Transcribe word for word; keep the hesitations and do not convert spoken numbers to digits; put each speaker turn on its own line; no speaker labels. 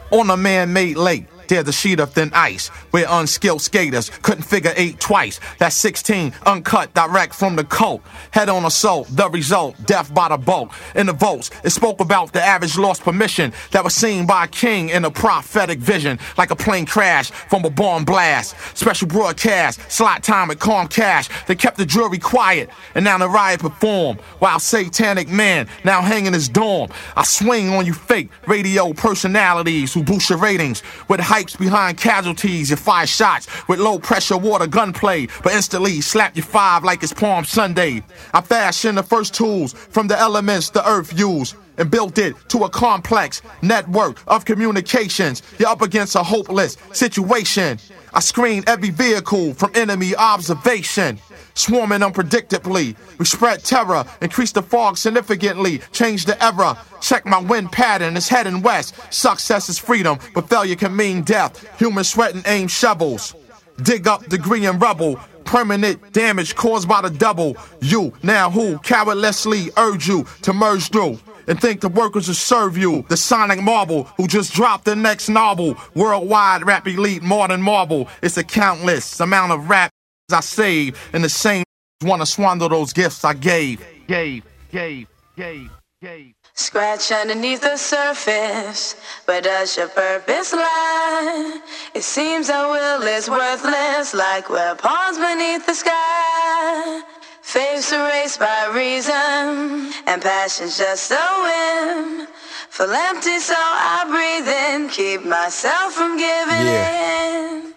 on a man-made lake. There's a sheet of thin ice where unskilled skaters couldn't figure eight twice. That's sixteen, uncut, direct from the coat. Head on assault, the result, death by the bulk. In the votes, it spoke about the average lost permission that was seen by a king in a prophetic vision, like a plane crash from a bomb blast. Special broadcast, slot time at Comcast. They kept the jury quiet, and now the riot performed. While satanic man now hanging his dorm. I swing on you fake radio personalities who boost your ratings with hypes behind casualties. You fire shots with low pressure water gunplay, but instantly slap your five like it's Palm Sunday. I fashioned the first tools from the elements the earth used and built it to a complex network of communications. You're up against a hopeless situation. I screen every vehicle from enemy observation. Swarming unpredictably, we spread terror, increase the fog significantly, change the era. Check my wind pattern, it's heading west. Success is freedom, but failure can mean death. Human sweat and aim shovels. Dig up degree and rubble. Permanent damage caused by the double. You, now who, cowardlessly urge you to merge through and think the workers will serve you. The sonic marble who just dropped the next novel. Worldwide rap elite more than marble. It's a countless amount of rap I saved, and the same wanna squander those gifts I gave. Gave, gave, gave, gave.
Scratch underneath the surface, where does your purpose lie? It seems our will is worthless, like we're pawns beneath the sky. Faith's erased by reason, and passion's just a whim. Feel empty, so I breathe in, keep myself from giving
Yeah.
in.